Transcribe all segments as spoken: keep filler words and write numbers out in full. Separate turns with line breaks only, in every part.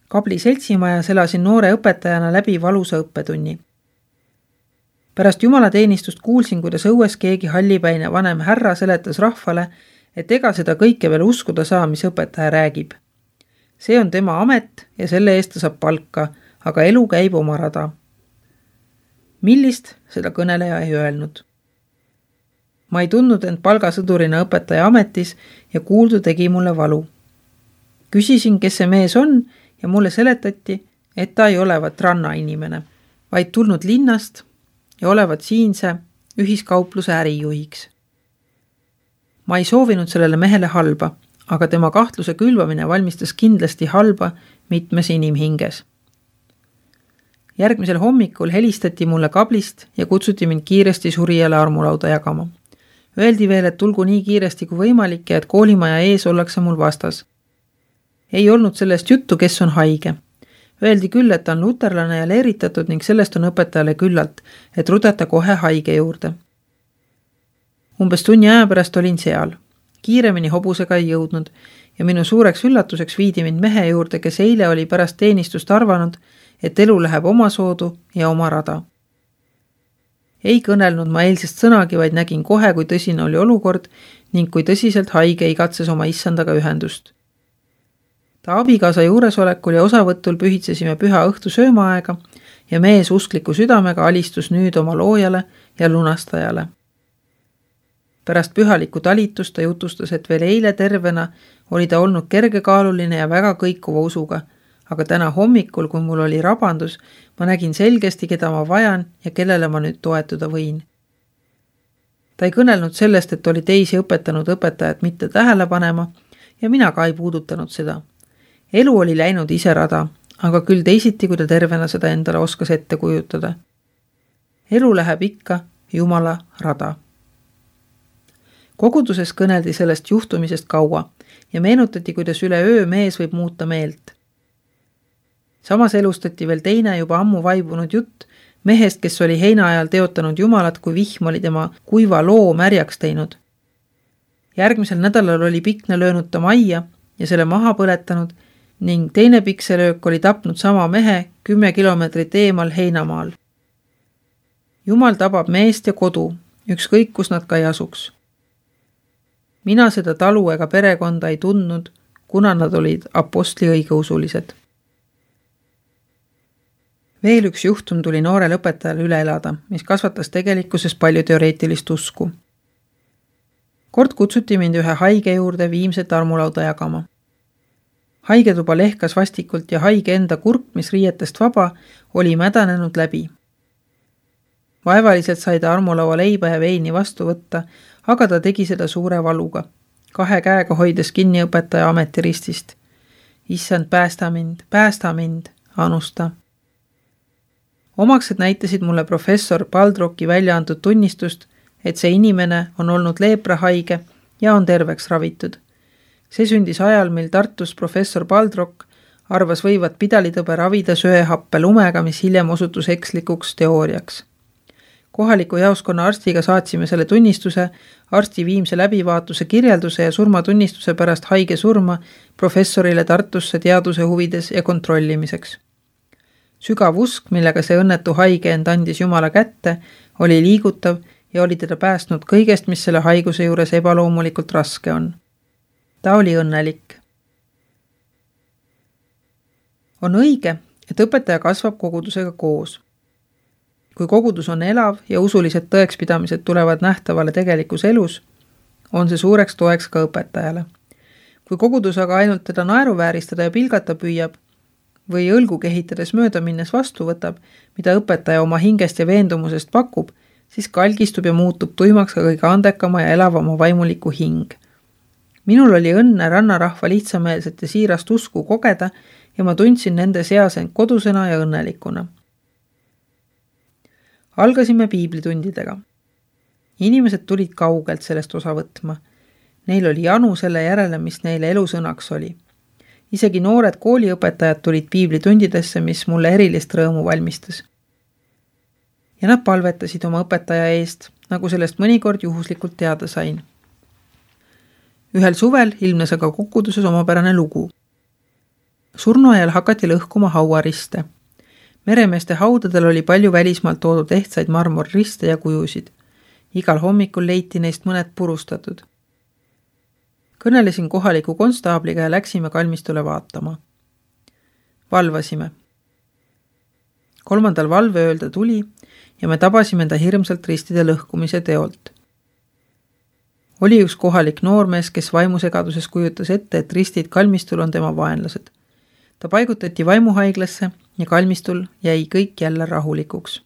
Kabli seltsimajas elasin noore õpetajana läbi valusa õppetunni. Pärast jumalateenistust kuulsin, kuidas õues keegi hallipäine vanem härra seletas rahvale, et ega seda kõike veel uskuda saa, mis õpetaja räägib. See on tema amet ja selle eest ta saab palka, aga elu käib oma rada. Millist, seda kõneleja ei öelnud. Ma ei tundnud end palgasõdurina õpetaja ametis ja kuuldu tegi mulle valu. Küsisin, kes see mees on ja mulle seletati, et ta ei olevat ranna inimene, vaid tulnud linnast ja olevat siinse ühiskaupluse ärijuhiks. Ma ei soovinud sellele mehele halba, aga tema kahtluse külvamine valmistas kindlasti halba mitmes inimhinges. Järgmisel hommikul helistati mulle kablist ja kutsuti mind kiiresti surijale armulauda jagama. Öeldi veel, et tulgu nii kiiresti kui võimalik ja et koolimaja ees ollakse mul vastas. Ei olnud sellest juttu, kes on haige. Öeldi küll, et ta on luterlane ja leeritatud ning sellest on õpetajale küllalt, et rudata kohe haige juurde. Umbes tunni aja pärast olin seal. Kiiremini hobusega ei jõudnud ja minu suureks üllatuseks viidi mind mehe juurde, kes eile oli pärast teenistust arvanud, et elu läheb oma soodu ja oma rada. Ei kõnelnud ma eilsest sõnagi, vaid nägin kohe, kui tõsine oli olukord ning kui tõsiselt haige igatses oma issandaga ühendust. Ta abikaasa juuresolekul ja osavõtul pühitsesime püha õhtu söömaaega ja mees uskliku südamega alistus nüüd oma loojale ja lunastajale. Pärast pühalikku talitust ta jutustas, et veel eile tervena oli ta olnud kergekaaluline ja väga kõikuva usuga, aga täna hommikul, kui mul oli rabandus, ma nägin selgesti, keda ma vajan ja kellele ma nüüd toetuda võin. Ta ei kõnelnud sellest, et oli teisi õpetanud õpetajat mitte tähele panema ja mina ka ei puudutanud seda. Elu oli läinud ise rada, aga küll teisiti, kui ta tervena seda endale oskas ette kujutada. Elu läheb ikka Jumala rada. Koguduses kõneldi sellest juhtumisest kaua ja meenutati, kuidas üle öö mees võib muuta meelt. Samas elustati veel teine juba ammu vaibunud jutt mehest, kes oli heina ajal teotanud Jumalat, kui vihm oli tema kuiva loo märjaks teinud. Järgmisel nädalal oli pikne löönud ta majja ja selle maha põletanud ning teine pikselöök oli tapnud sama mehe kümme kilomeetrit eemal heinamaal. Jumal tabab meest ja kodu, ükskõik kus nad ka ei asuks. Mina seda talu ega perekonda ei tundnud, kuna nad olid apostli õigeusulised. Veel üks juhtum tuli noorel õpetajal üle elada, mis kasvatas tegelikkuses palju teoreetilist usku. Kord kutsuti mind ühe haige juurde viimset armulauda jagama. Haigetuba lehkas vastikult ja haige enda kurk, mis riietest vaba, oli mädanenud läbi. Vaevaliselt sai ta armulaua leiba ja veini vastu võtta, aga ta tegi seda suure valuga, kahe käega hoides kinni õpetaja ametiristist. Issand, päästa mind, päästa mind, anusta. Omaksed näitasid mulle professor Baldrocki välja antud tunnistust, et see inimene on olnud leeprahaige ja on terveks ravitud. See sündis ajal, mil Tartus professor Baldrock arvas võivat pidalitõbe ravida söehappe lumega, mis hiljem osutus ekslikuks teooriaks. Kohaliku jaoskonna arstiga saatsime selle tunnistuse, arsti viimse läbivaatuse kirjelduse ja surmatunnistuse pärast haige surma professorile Tartusse teaduse huvides ja kontrollimiseks. Sügav usk, millega see õnnetu haige end andis Jumala kätte, oli liigutav ja oli teda päästnud kõigest, mis selle haiguse juures ebaloomulikult raske on. Ta oli õnnelik. On õige, et õpetaja kasvab kogudusega koos. Kui kogudus on elav ja usulised tõekspidamised tulevad nähtavale tegelikus elus, on see suureks toeks ka õpetajale. Kui kogudus aga ainult teda naeruvääristada ja pilgata püüab või õlgu kehitades mööda minnes vastu võtab, mida õpetaja oma hingest ja veendumusest pakub, siis kalgistub ja muutub tuimaks ka kõige andekama ja elavama vaimuliku hing. Minul oli õnne rannarahva lihtsameelset ja siirast usku kogeda ja ma tundsin nende seas end kodusena ja õnnelikuna. Algasime piiblitundidega. Inimesed tulid kaugelt sellest osa võtma. Neil oli janu selle järele, mis neile elusõnaks oli. Isegi noored kooliõpetajad tulid piiblitundidesse, mis mulle erilist rõõmu valmistas. Ja nad palvetasid oma õpetaja eest, nagu sellest mõnikord juhuslikult teada sain. Ühel suvel ilmnes aga koguduses omapärane lugu. surnuajal hakati lõhkuma hauariste. Meremeeste haudadel oli palju välismaalt toodud ehtsaid marmorriste ja kujusid. Igal hommikul leiti neist mõned purustatud. Kõnelesin kohaliku konstaabliga ja läksime kalmistule vaatama. Valvasime. Kolmandal valveööl ta tuli ja me tabasime ta hirmsalt ristide lõhkumise teolt. Oli üks kohalik noormees, kes vaimusegaduses kujutas ette, et ristid kalmistul on tema vaenlased. Ta paigutati vaimuhaiglasse ja kalmistul jäi kõik jälle rahulikuks.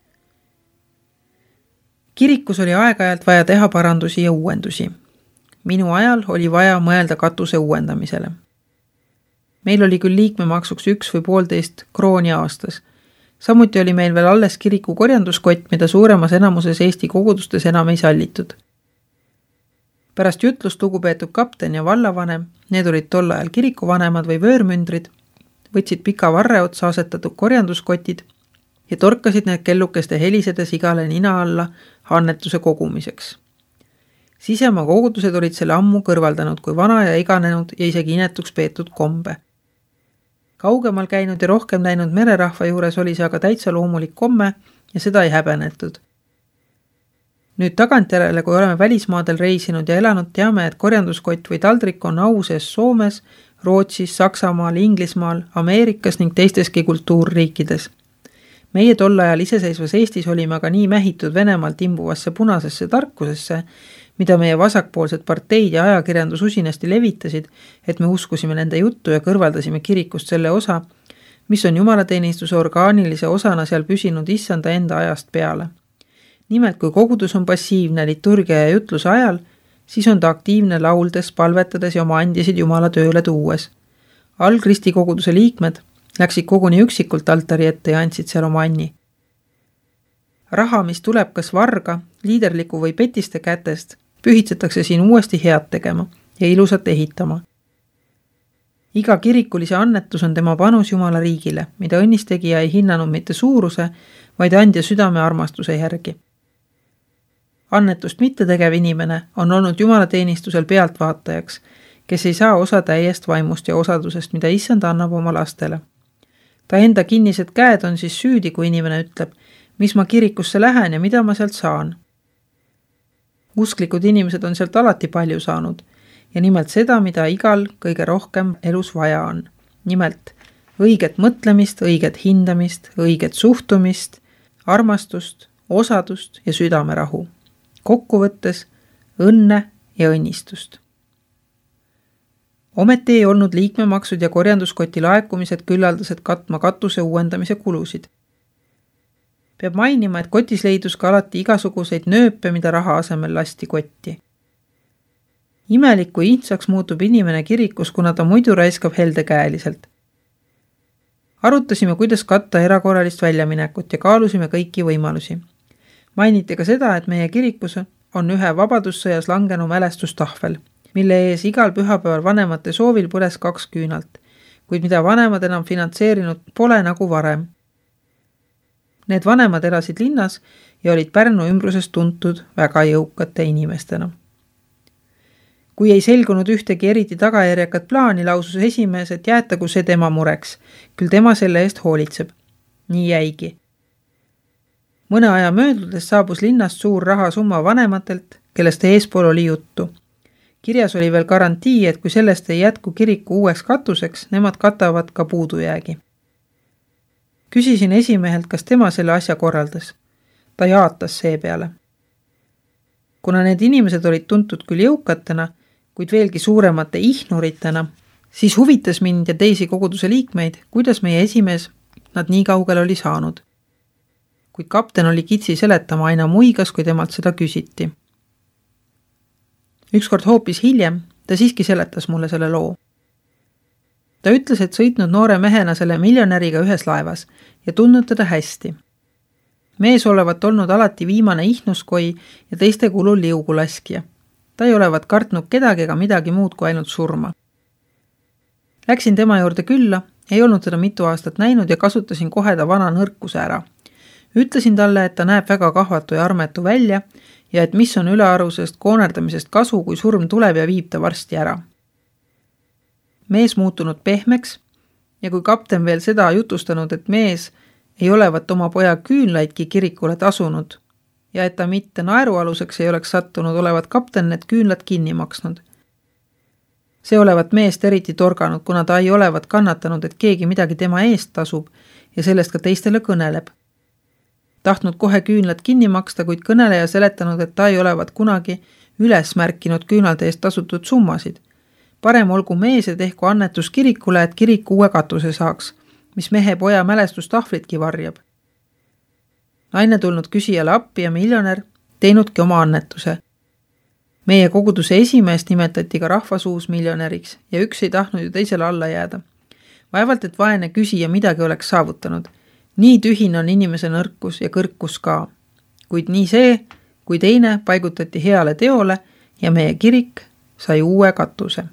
Kirikus oli aeg-ajalt vaja teha parandusi ja uuendusi. Minu ajal oli vaja mõelda katuse uuendamisele. Meil oli küll liikmemaksuks üks või poolteist krooni aastas. Samuti oli meil veel alles kiriku korjanduskott, mida suuremas enamuses Eesti kogudustes enam ei sallitud. Pärast jutlust lugupeetud kapten ja vallavanem, need olid tol ajal kirikuvanemad või vöörmündrid, võtsid pika varre otsa asetatud korjanduskotid ja torkasid need kellukeste helisedes igale nina alla annetuse kogumiseks. Sisemaa kogudused olid selle ammu kõrvaldanud kui vana ja iganenud ja isegi inetuks peetud kombe. Kaugemal käinud ja rohkem näinud mererahva juures oli see aga täitsa loomulik komme ja seda ei häbenetud. Nüüd tagantjärele, kui oleme välismaadel reisinud ja elanud, teame, et korjanduskott või taldrik on au sees Soomes, Rootsis, Saksamaal, Inglismaal, Ameerikas ning teisteski kultuurriikides. Meie tol ajal iseseisvas Eestis olime aga nii mähitud Venemaalt imbuvasse punasesse tarkusesse, mida meie vasakpoolsed parteid ja ajakirjandus usinasti levitasid, et me uskusime nende juttu ja kõrvaldasime kirikust selle osa, mis on jumalateenistuse orgaanilise osana seal püsinud issanda enda ajast peale. Nimelt, kui kogudus on passiivne liturgia ja jutluse ajal, siis on ta aktiivne lauldes, palvetades ja oma andisid Jumala tööle tuues. Algristi koguduse liikmed läksid koguni üksikult altari ette ja andsid seal oma anni. Raha, mis tuleb kas varga, liiderliku või petiste kätest, pühitsetakse siin uuesti head tegema ja ilusat ehitama. Iga kirikulise annetus on tema panus Jumala riigile, mida õnnistegija ei hinnanud mitte suuruse, vaid andja südame armastuse järgi. Annetust mitte tegev inimene on olnud jumalateenistusel pealtvaatajaks, kes ei saa osa täiest vaimust ja osadusest, mida issand annab oma lastele. Ta enda kinnised käed on siis süüdi, kui inimene ütleb, mis ma kirikusse lähen ja mida ma sealt saan. Usklikud inimesed on sealt alati palju saanud ja nimelt seda, mida igal kõige rohkem elus vaja on. Nimelt õiget mõtlemist, õiget hindamist, õiget suhtumist, armastust, osadust ja südamerahu. Kokkuvõttes õnne ja õnnistust. Ometi ei olnud liikmemaksud ja korjanduskoti laekumised küllaldased katma katuse uuendamise kulusid. Peab mainima, et kotis leidus ka alati igasuguseid nööpe, mida raha asemel lasti kotti. Imelik, kui intsaks muutub inimene kirikus, kuna ta muidu raiskab heldekäeliselt. Arutasime, kuidas katta erakorralist väljaminekut ja kaalusime kõiki võimalusi. Mainiti ka seda, et meie kirikus on ühe vabadussõjas langenu mälestustahvel, mille ees igal pühapäeval vanemate soovil põles kaks küünalt, kuid mida vanemad enam finantseerinud pole nagu varem. Need vanemad elasid linnas ja olid Pärnu ümbruses tuntud väga jõukate inimestena. Kui ei selgunud ühtegi eriti tagajärjekat plaani, lausus esimees, et jäetagu see tema mureks, küll tema selle eest hoolitseb. Nii jäigi. Mõne aja möödudes saabus linnast suur rahasumma vanematelt, kellest eespool oli juttu. Kirjas oli veel garantii, et kui sellest ei jätku kiriku uueks katuseks, nemad katavad ka puudujäägi. Küsisin esimehelt, kas tema selle asja korraldas. Ta jaatas see peale. Kuna need inimesed olid tuntud küll jõukatena, kuid veelgi suuremate ihnuritena, siis huvitas mind ja teisi koguduse liikmeid, kuidas meie esimees nad nii kaugel oli saanud. Kuid kapten oli kitsi seletama aina muigas, kui temalt seda küsiti. Ükskord hoopis hiljem ta siiski seletas mulle selle loo. Ta ütles, et sõitnud noore mehena selle miljonäriga ühes laevas ja tundnud teda hästi. Mees olevat olnud alati viimane ihnuskoi ja teiste kulul liugulaskja. Ta ei olevat kartnud kedagi ega midagi muud kui ainult surma. Läksin tema juurde külla, ei olnud teda mitu aastat näinud ja kasutasin kohe ta vana nõrkuse ära. Ütlesin talle, et ta näeb väga kahvatu ja armetu välja ja et mis on ülearusest koonerdamisest kasu, kui surm tuleb ja viib ta varsti ära. Mees muutunud pehmeks ja kui kapten veel seda jutustanud, et mees ei olevat oma poja küünlaidki kirikule tasunud ja et ta mitte naerualuseks ei oleks sattunud, olevat kapten need küünlad kinni maksnud. See olevat meest eriti torganud, kuna ta ei olevat kannatanud, et keegi midagi tema eest tasub ja sellest ka teistele kõneleb. Tahtnud kohe küünlad kinni maksta, kuid kõneleja seletanud, et ta ei olevat kunagi üles märkinud küünlade eest tasutud summasid. Parem olgu mees ja tehku annetus kirikule, et kirik uue katuse saaks, mis mehe poja mälestustahvlitki varjab. Naine tulnud küsijale appi ja miljonär teinudki oma annetuse. Meie koguduse esimeest nimetati ka rahvasuus miljonäriks ja üks ei tahtnud ju teisele alla jääda. Vaevalt, et vaene küsija midagi oleks saavutanud. Nii tühine on inimese nõrkus ja kõrkus ka. Kuid nii see, kui teine paigutati heale teole ja meie kirik sai uue katuse.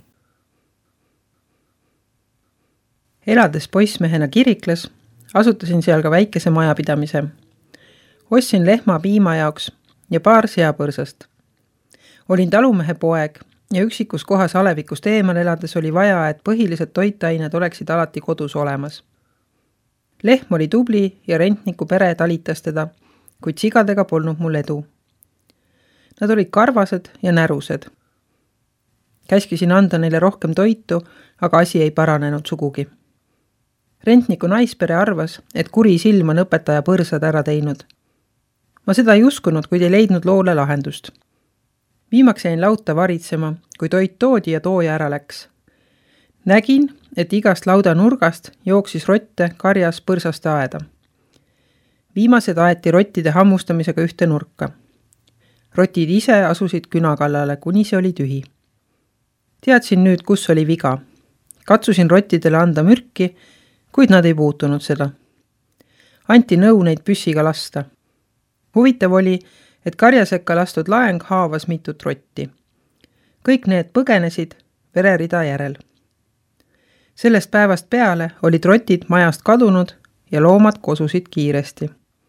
Elades poissmehena kirikles, asutasin seal ka väikese majapidamise. Ostsin lehma piima jaoks ja paar seapõrsast. Olin talumehe poeg ja üksikus kohas alevikust eemal elades oli vaja, et põhilised toitained oleksid alati kodus olemas. Lehm oli tubli ja rentniku pere talitas teda, kuid sigadega polnud mul edu. Nad olid karvased ja närused. Käskisin anda neile rohkem toitu, aga asi ei paranenud sugugi. Rentniku naispere arvas, et kuri silm on õpetaja põrsad ära teinud. Ma seda ei uskunud, kuid ei leidnud loole lahendust. Viimaks jäin lauta varitsema, kui toit toodi ja tooja ära läks. Nägin, et igast lauda nurgast jooksis rotte karjas põrsaste aeda. Viimased aeti rottide hammustamisega ühte nurka. Rotid ise asusid künakallale, kuni see oli tühi. Teadsin nüüd, kus oli viga. Katsusin rottidele anda mürki, kuid nad ei puutunud seda. Anti nõu neid püssiga lasta. Huvitav oli, et karjasekka lastud laeng haavas mitut rotti. Kõik need põgenesid vererida järel. Sellest päevast peale olid rotid majast kadunud ja loomad kosusid kiiresti.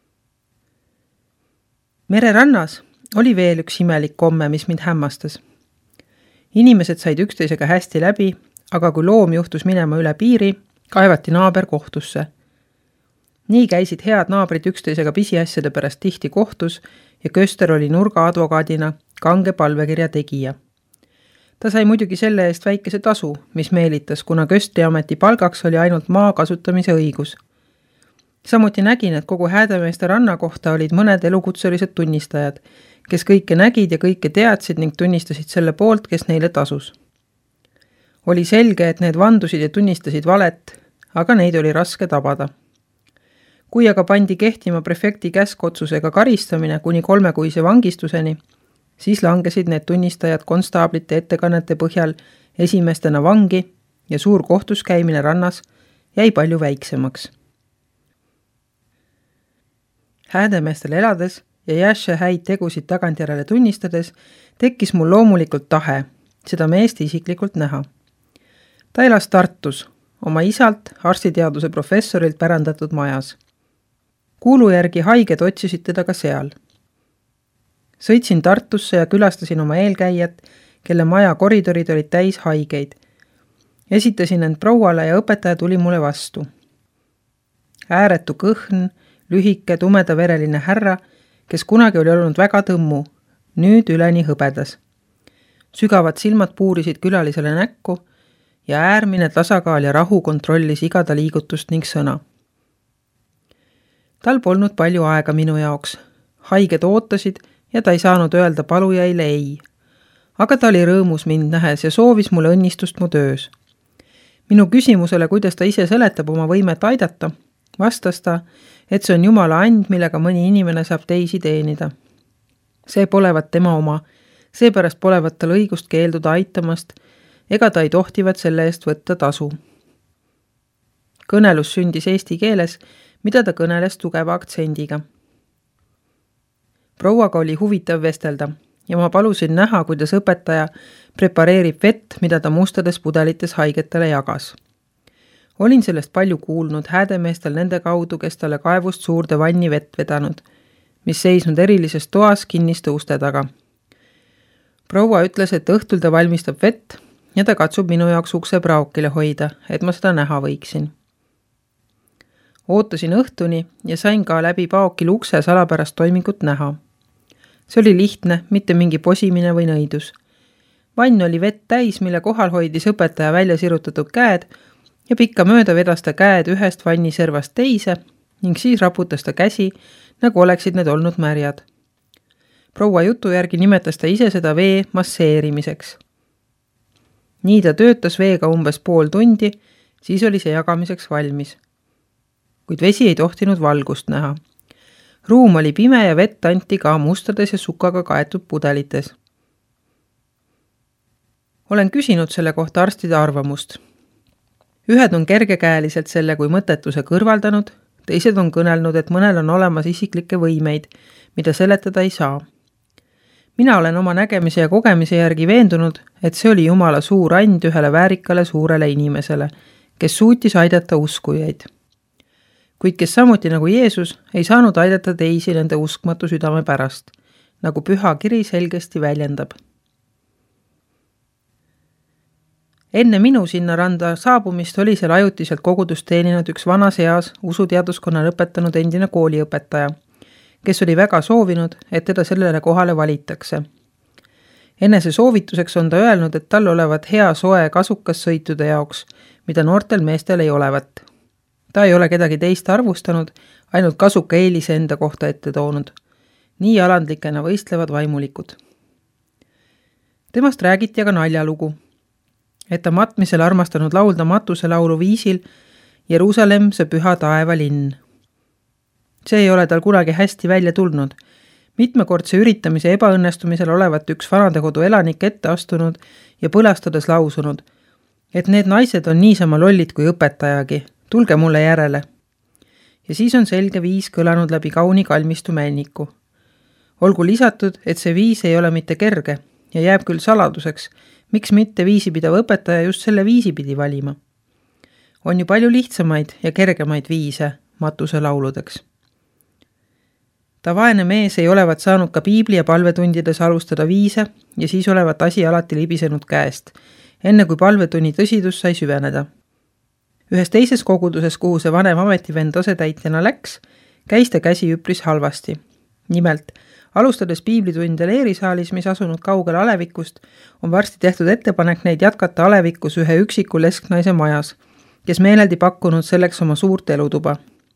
Mererannas oli veel üks imelik komme, mis mind hämmastas. Inimesed said üksteisega hästi läbi, aga kui loom juhtus minema üle piiri, kaevati naaber kohtusse. Nii käisid head naabrid üksteisega pisiasjade pärast tihti kohtus ja Köster oli nurga advokaadina kange palvekirja tegija. Ta sai muidugi selle eest väikese tasu, mis meelitas, kuna Köstri ameti palgaks oli ainult maa kasutamise õigus. Samuti nägin, et kogu Häädemeeste ranna kohta olid mõned elukutselised tunnistajad, kes kõike nägid ja kõike teadsid ning tunnistasid selle poolt, kes neile tasus. Oli selge, et need vandusid ja tunnistasid valet, aga neid oli raske tabada. Kui aga pandi kehtima prefekti käskotsusega karistamine kuni kolmekuise vangistuseni, siis langesid need tunnistajad konstaablite ettekannete põhjal esimestena vangi ja suur kohtus käimine rannas jäi palju väiksemaks. Häädemeestel elades ja Jäše häid tegusid tagantjärele tunnistades tekkis mul loomulikult tahe seda meest isiklikult näha. Ta elas Tartus, oma isalt arstiteaduse professorilt pärandatud majas. Kuulu järgi haiged otsisid teda ka seal. Sõitsin Tartusse ja külastasin oma eelkäijat, kelle maja koridorid olid täis haigeid. Esitasin end prouale ja õpetaja tuli mulle vastu. Ääretu kõhn, lühike, tumedavereline härra, kes kunagi oli olnud väga tõmmu, nüüd üleni hõbedas. Sügavad silmad puurisid külalisele näkku ja äärmine tasakaal ja rahu kontrollis igada liigutust ning sõna. Tal polnud palju aega minu jaoks. Haiged ootasid ja ta ei saanud öelda palujaile ei. Aga ta oli rõõmus mind nähes ja soovis mulle õnnistust mu töös. Minu küsimusele, kuidas ta ise seletab oma võimet aidata, vastas ta, et see on Jumala and, millega mõni inimene saab teisi teenida. See polevat tema oma, seepärast polevat tal õigust keelduda aitamast, ega ta ei tohtivat selle eest võtta tasu. Kõnelus sündis eesti keeles, mida ta kõneles tugeva aktsendiga. Prouaga oli huvitav vestelda ja ma palusin näha, kuidas õpetaja prepareerib vett, mida ta mustades pudelites haigetele jagas. Olin sellest palju kuulnud Häädemeestel nende kaudu, kes talle kaevust suurde vanni vett vedanud, mis seisnud erilises toas kinniste uste taga. Proua ütles, et õhtul ta valmistab vett ja ta katsub minu jaoks ukse praokile hoida, et ma seda näha võiksin. ootasin õhtuni ja sain ka läbi paokil ukse salapärast toimingut näha. See oli lihtne, mitte mingi posimine või nõidus. Vann oli vett täis, mille kohal hoidis õpetaja välja sirutatud käed ja pikka mööda vedas ta käed ühest vanni servast teise ning siis raputas ta käsi, nagu oleksid need olnud märjad. Proua jutu järgi nimetas ta ise seda vee masseerimiseks. Nii ta töötas veega umbes pool tundi, siis oli see jagamiseks valmis. Kuid vesi ei tohtinud valgust näha. Ruum oli pime ja vett anti ka mustades ja sukaga kaetud pudelites. Olen küsinud selle kohta arstide arvamust. Ühed on kergekäeliselt selle kui mõttetuse kõrvaldanud, teised on kõnelnud, et mõnel on olemas isiklikke võimeid, mida seletada ei saa. Mina olen oma nägemise ja kogemise järgi veendunud, et see oli Jumala suur and ühele väärikale suurele inimesele, kes suutis aidata uskujaid. Kuid kes samuti nagu Jeesus ei saanud aidata teisi nende uskmatu südame pärast, nagu püha kiri selgesti väljendab. Enne minu sinna randa saabumist oli seal ajutiselt kogudust teeninud üks vanas eas usuteaduskonna lõpetanud endine kooliõpetaja, kes oli väga soovinud, et teda sellele kohale valitakse. Enese soovituseks on ta öelnud, et tal olevat hea soe kasukas sõitude jaoks, mida noortel meestel ei olevat. Ta ei ole kedagi teist arvustanud, ainult kasuka eelise enda kohta ette toonud. Nii alandlikena võistlevad vaimulikud. Temast räägiti aga naljalugu, et ta matmisel armastanud laulda matuse laulu viisil Jeruusalemm, see püha taeva linn. See ei ole tal kunagi hästi välja tulnud. Mitmekordse üritamise ebaõnnestumisel olevat üks vanadekodu elanik ette astunud ja põlastades lausunud, et need naised on niisama lollid kui õpetajagi, tulge mulle järele. Ja siis on selge viis kõlanud läbi kauni kalmistu männiku. Olgu lisatud, et see viis ei ole mitte kerge ja jääb küll saladuseks, miks mitte viisipidav õpetaja just selle viisi pidi valima. On ju palju lihtsamaid ja kergemaid viise matuse lauludeks. Ta vaene mees ei olevat saanud ka piibli ja palvetundides alustada viise ja siis olevat asi alati libisenud käest, enne kui palvetunni tõsidus sai süveneda. Ühes teises koguduses, kuhu see vanem ametivend asetäitjana läks, käis ta käsi üpris halvasti. Nimelt, alustades piiblitunde leerisaalis, mis asunud kaugel alevikust, on varsti tehtud ettepanek neid jätkata alevikus ühe üksiku lesknaise majas, kes meeleldi pakkunud selleks oma suurt elutuba.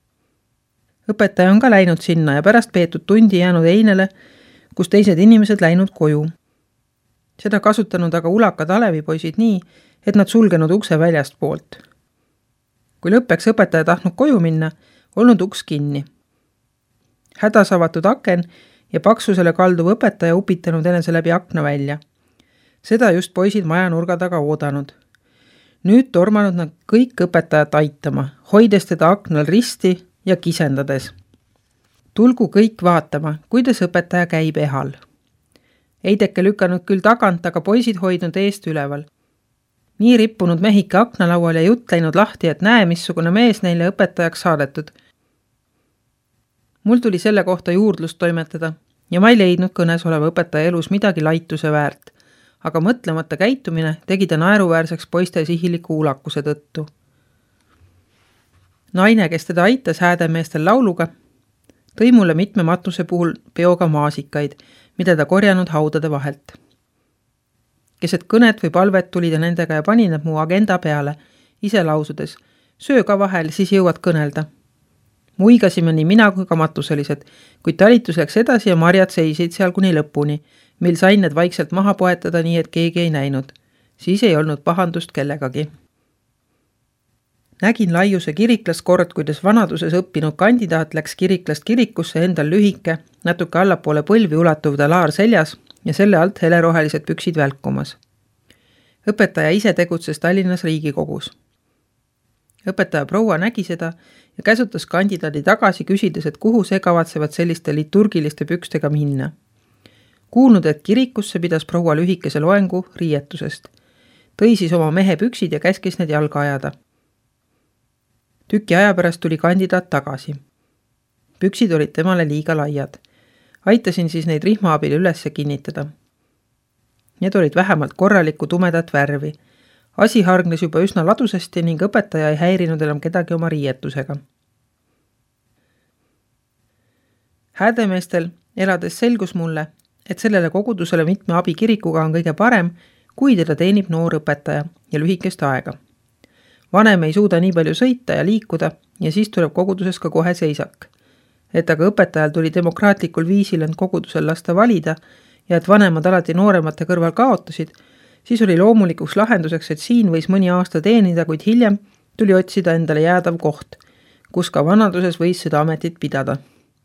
Õpetaja on ka läinud sinna ja pärast peetud tundi jäänud einele, kus teised inimesed läinud koju. Seda kasutanud aga ulakad alevipoisid nii, et nad sulgenud ukse väljast poolt. Kui lõppeks õpetaja tahtnud koju minna, olnud uks kinni. Hädas avatud aken ja paksusele kalduv õpetaja upitanud enese läbi akna välja. Seda just poisid maja nurga taga oodanud. Nüüd tormanud nad kõik õpetajat aitama, hoides teda aknal risti ja kisendades. Tulgu kõik vaatama, kuidas õpetaja käib ehal. Eideke lükanud küll tagant, aga poisid hoidnud eest üleval. Nii rippunud mehike aknalaual ja jutt läinud lahti, et näe, missugune mees neile õpetajaks saadetud. Mul tuli selle kohta juurdlust toimetada ja ma ei leidnud kõnes oleva õpetaja elus midagi laituse väärt, aga mõtlemata käitumine tegi ta naeruväärseks poiste sihiliku ulakuse tõttu. Naine, kes teda aitas häädemeestel lauluga, tõi mulle mitme matuse puhul peoga maasikaid, mida ta korjanud haudade vahelt. Keset kõnet või palvet tuli ta nendega ja pani nad mu agenda peale, ise lausudes, söö ka vahel, siis jõuad kõnelda. Muigasime nii mina kui ka matuselised, kuid talitus läks edasi ja marjad seisid seal kuni lõpuni, mil sain need vaikselt maha poetada nii, et keegi ei näinud. Siis ei olnud pahandust kellegagi. Nägin Laiuse kiriklas kord, kuidas vanaduses õppinud kandidaat läks kiriklast kirikusse endal lühike, natuke allapoole põlvi ulatuv talaar seljas ja selle alt helerohelised püksid välkumas. Õpetaja ise tegutses Tallinnas Riigikogus. Õpetaja proua nägi seda ja käsutas kandidaadi tagasi, küsides, et kuhu see kavatsevad selliste liturgiliste pükstega minna. Kuulnud, et kirikusse pidas proua lühikese loengu riietusest. Tõi siis oma mehe püksid ja käskis need jalga ajada. Tüki aja pärast tuli kandidaat tagasi. Püksid olid temale liiga laiad. Aitasin siis neid rihma abil üles kinnitada. Need olid vähemalt korralikku tumedat värvi. Asi hargnes juba üsna ladusasti ning õpetaja ei häirinud enam kedagi oma riietusega. Häädemeestel elades selgus mulle, et sellele kogudusele mitme abikirikuga on kõige parem, kui teda teenib noor õpetaja ja lühikest aega. Vanem ei suuda nii palju sõita ja liikuda ja siis tuleb koguduses ka kohe seisak. Et aga õpetajal tuli demokraatlikul viisil end kogudusel lasta valida ja et vanemad alati nooremate kõrval kaotasid, siis oli loomulikuks lahenduseks, et siin võis mõni aasta teenida, kuid hiljem tuli otsida endale jäädav koht, kus ka vanaduses võis seda ametit pidada.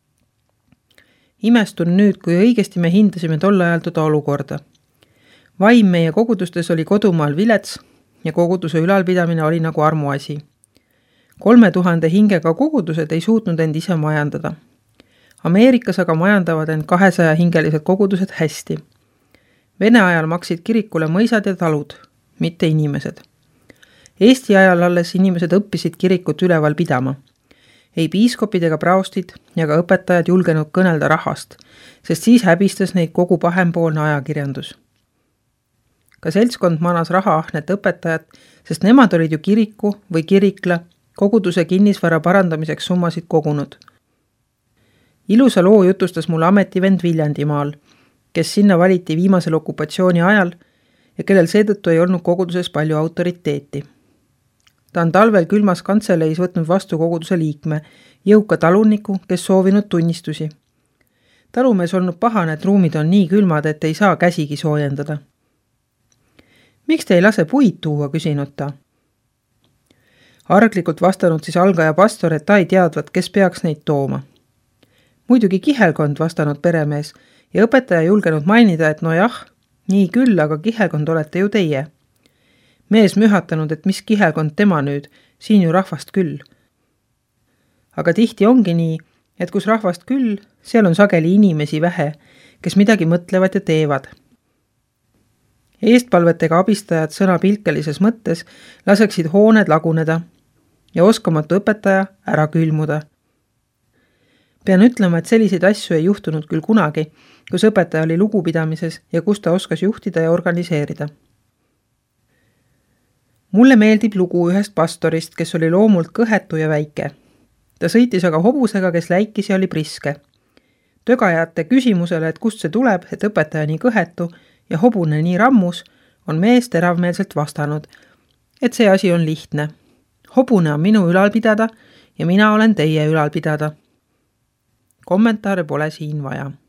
Imestun nüüd, kui õigesti me hindasime tol ajal toda olukorda. Vaim meie kogudustes oli kodumaal vilets ja koguduse ülalpidamine oli nagu armuasi. Kolme tuhande hingega kogudused ei suutnud end ise majandada. Ameerikas aga majandavad end kahesaja hingelised kogudused hästi. Vene ajal maksid kirikule mõisad ja talud, mitte inimesed. Eesti ajal alles inimesed õppisid kirikut üleval pidama. Ei piiskopid ega praostid ja ka õpetajad julgenud kõnelda rahast, sest siis häbistas neid kogu pahempoolne ajakirjandus. Ka seltskond manas rahaahnet õpetajat, sest nemad olid ju kiriku või kirikla koguduse kinnisvara parandamiseks summasid kogunud. Ilusa loo jutustas mul ametivend Viljandimaal, kes sinna valiti viimasel okupatsiooni ajal ja kellel seetõttu ei olnud koguduses palju autoriteeti. Ta on talvel külmas kantseleis võtnud vastu koguduse liikme, jõuka taluniku, kes soovinud tunnistusi. Talumees olnud pahane, et ruumid on nii külmad, et ei saa käsigi soojendada. Miks te ei lase puid tuua, küsinud ta? Arglikult vastanud siis algaja pastor, et ta ei teadvat, kes peaks neid tooma. Muidugi kihelkond, vastanud peremees, ja õpetaja julgenud mainida, et no jah, nii küll, aga kihelkond olete ju teie. Mees mühatanud, et mis kihelkond tema nüüd, siin ju rahvast küll. Aga tihti ongi nii, et kus rahvast küll, seal on sageli inimesi vähe, kes midagi mõtlevad ja teevad. Eestpalvetega abistajad sõna pilkelises mõttes laseksid hooned laguneda ja oskamatu õpetaja ära külmuda. Pean ütlema, et selliseid asju ei juhtunud küll kunagi, kus õpetaja oli lugupidamises ja kus ta oskas juhtida ja organiseerida. Mulle meeldib lugu ühest pastorist, kes oli loomult kõhetu ja väike. Ta sõitis aga hobusega, kes läikis ja oli priske. Tögajate küsimusele, et kust see tuleb, et õpetaja nii kõhetu ja hobune nii rammus, on mees teravmeelselt vastanud, et see asi on lihtne. Hobune on minu ülal pidada ja mina olen teie ülal pidada. Kommentaare pole siin vaja.